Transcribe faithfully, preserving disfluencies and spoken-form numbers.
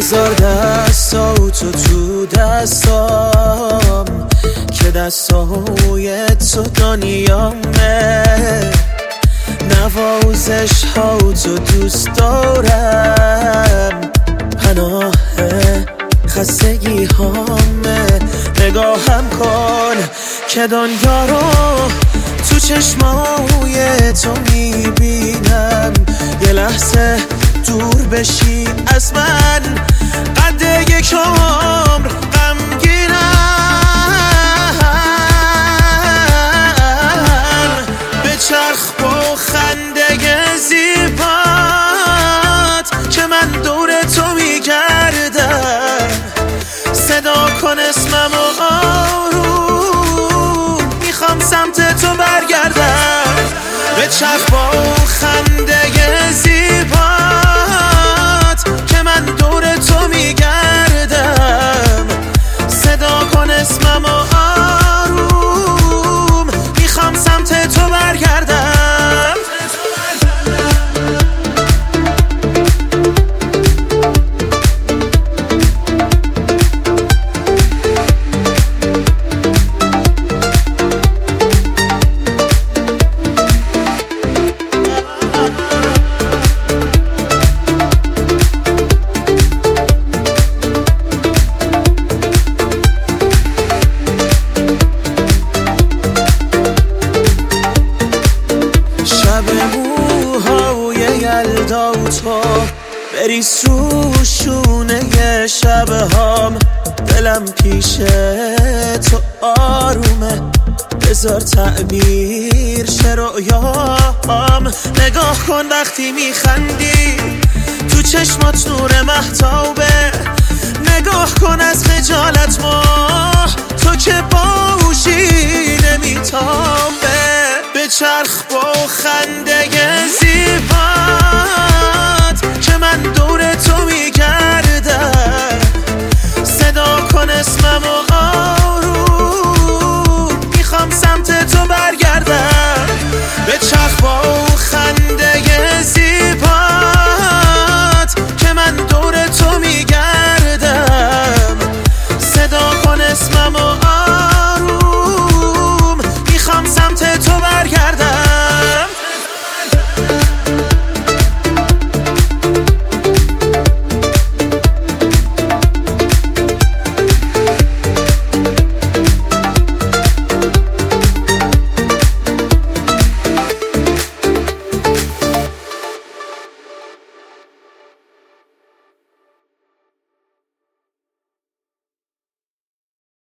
بذار دستاتو تو دستام که دستای تو دنیامه، نوازش ها تو دوست دارم، پناه خستگی هامه. نگاهم کن که دنیا رو تو چشمای تو میبینم، یه لحظه دور بشی از من، قد یک عمر غمگینم. بچرخ با خنده زیبات که من دور تو میگردم، صدا کن اسمم و آروم میخوام سمت تو برگردم. بچرخ با خنده زیبات که من دور تو میگردم، صدا کن اسمم و آروم میخوام سمت تو برگردم. تو بریز رو شونه شبهام، دلم پیش تو آرومه، بذار تعبیر شه رؤیام. نگاه کن وقتی میخندی تو چشمات نور مهتابه، نگاه کن از خجالت ماه تو که باهوشی نمیتابه. بچرخ با خنده